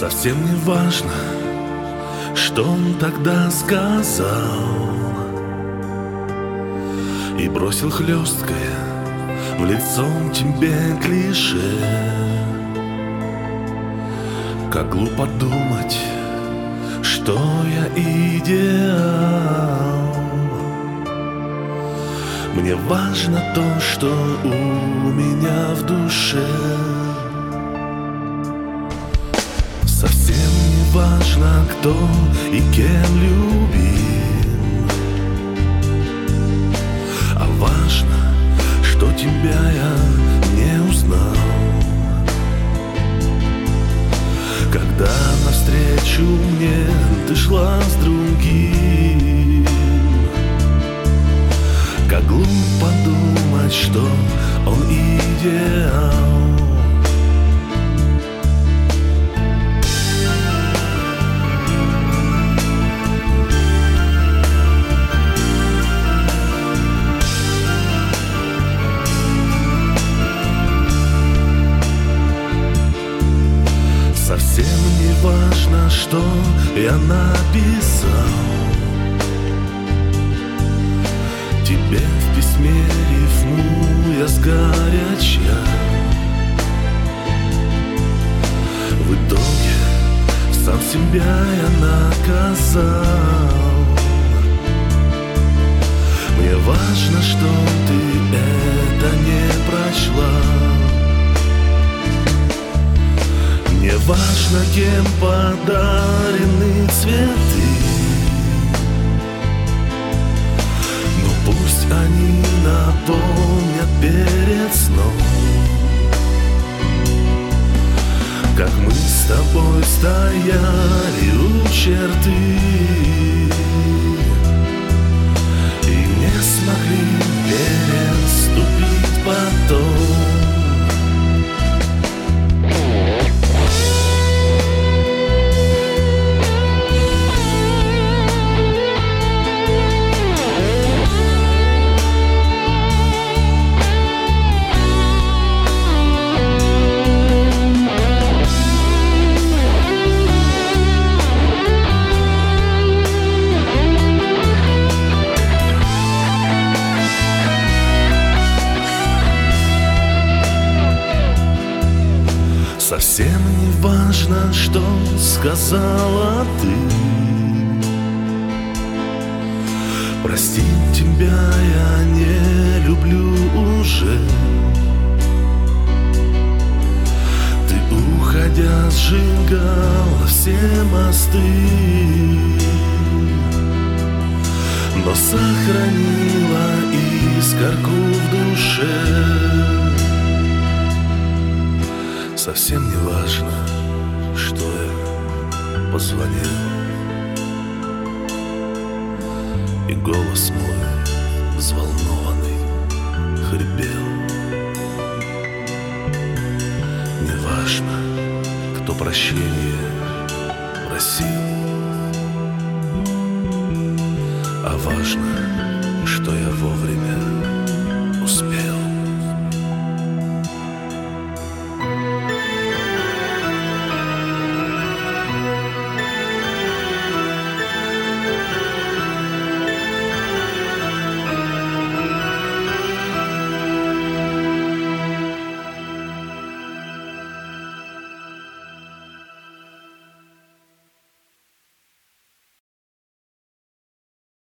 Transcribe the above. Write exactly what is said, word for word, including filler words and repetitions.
Совсем не важно, что он тогда сказал, и бросил хлесткое в лицо тебе клише. Как глупо думать, что я идеал. Мне важно то, что у меня в душе. Совсем не важно, кто и кем любим, а важно, что тебя я не узнал. Когда навстречу мне ты шла с другим, как глупо думать, что он идеал. Совсем не важно, что я написал тебе в письме рифмуя сгоряча. В итоге сам себя я наказал. Мне важно, что ты это не прочла. Мне важно, кем подарены цветы, но пусть они напомнят перед сном, как мы с тобой стояли у черты и не смогли переступить потом. Совсем не важно, что сказала ты. Простить тебя я не люблю уже. Ты, уходя, сжигала все мосты, но сохранила искорку в душе. Совсем не важно, что я позвонил, и голос мой взволнованный хрипел. Не важно, кто прощения просил, а важно, что я вовремя